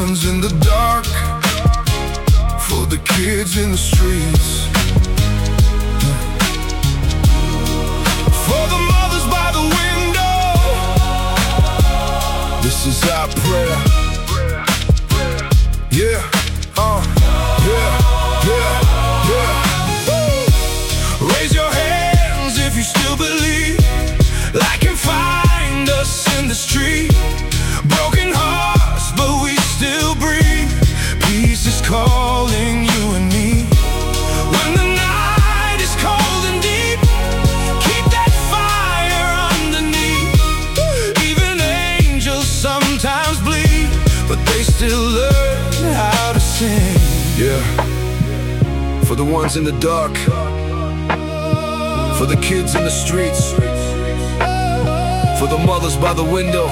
ones in the dark, for the kids in the streets, for the mothers by the window. This is our prayer. Yeah, yeah, yeah, yeah. Raise your hands if you still believe light can find us in the street. Broken hearts, but we still breathe. Peace is calling you and me. When the night is cold and deep, keep that fire underneath. Even angels sometimes bleed, but they still learn how to sing. Yeah, for the ones in the dark, for the kids in the streets, for the mothers by the window.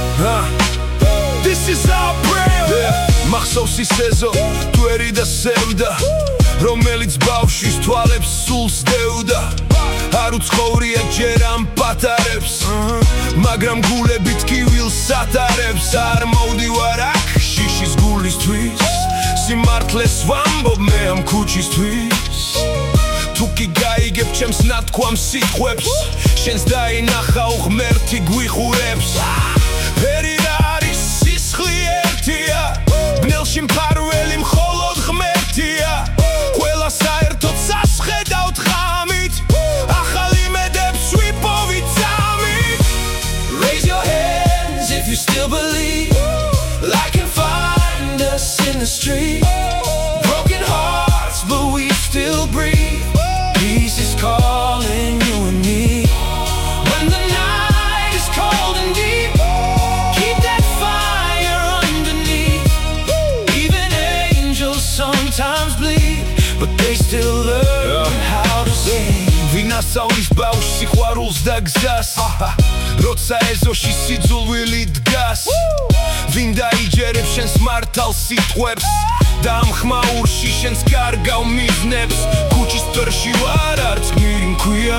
This is our prayer. Մախսով սիսեզո դու երիդը սևդա Ռոմելից բավշիս թուալեպս սուլս դեուդա Հարուց խորի է ջերամ պատարեպս Մագրամ գուլ է բիտքի վիլ սատարեպս Արմոդի վարակ շիշիս գուլիս թույս Սիմարդ լեսվամ բոբ մեհամ քուչիս թույս Թուկի գայի գեվ չեմ սնատքու ամ սիթխուեպս Շենց դայի նախա ուղ մերթի գույ խուրեպս Հերիրարի սիսխլի երթիա Բնելշիմ պարուել իմ խոլոդ խմերթիա Հուելա սայրթոտ սասխեդաուտ խամիտ Ախալի մեդեպ սույպովի ծամիտ Raise your hands if you still believe Light can find us in the street Broken hearts but we still breathe Peace is calling you and me When the night is cold and deep Keep that fire underneath Even angels sometimes bleed But they still learn how to sing Վինասաունից բաուշ սիխվարուլս դա գզաս Ռոցա էզոշի սիձուլվիլի դգաս Վինդայի ջերև շենս մարդալ սիթխուեպս Դամ խմաուր շիշենս կարգավ միզնեպս Քուչիս տրշի վար արցք միրին քույա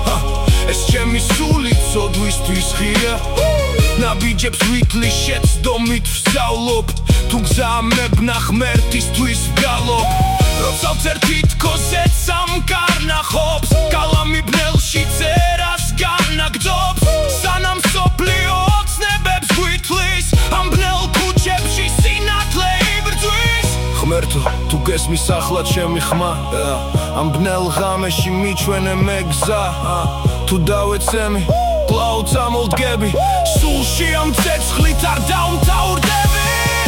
Ես չեմ իսուլիցո դու իստույս խիա Նա բիջեպս վիտլի շեց դոմիտ վսալոպ Թուկ զամեբ նախ մերտիս դույս վգալոպ Ռոցալ ծերթիտ կոզեց ամ կարնախոպս Կալամի բնել շիցեր ասգանակ դոպս Սանամ սոպլիոց նեբեբս գույթլիս Ամ բնել կուչեպ շիսինատ լեիբր դույս Խմերթո, թուկ ես մի սախլատ շեմի խմա Ամ բնել ғամ էշի միչվեն է մեգզա Թու դավեց էմի, պլաուց ամոլդ գեբի Սուլշի ամ ծեց խլիտար դաում տաուր դեբի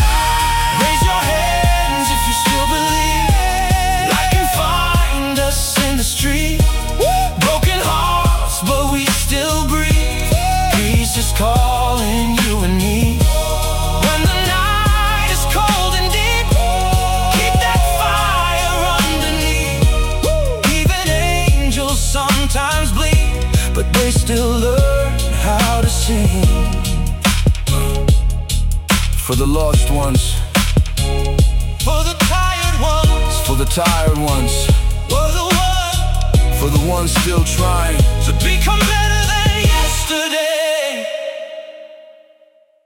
Raise your hands if you still believe Light can find us in the street Broken hearts but we still breathe Peace is calling you and me When the night is cold and deep Keep that fire underneath Even angels sometimes bleed But they still learn how to sing For the lost ones For the tired ones For the tired ones For the ones still trying To become better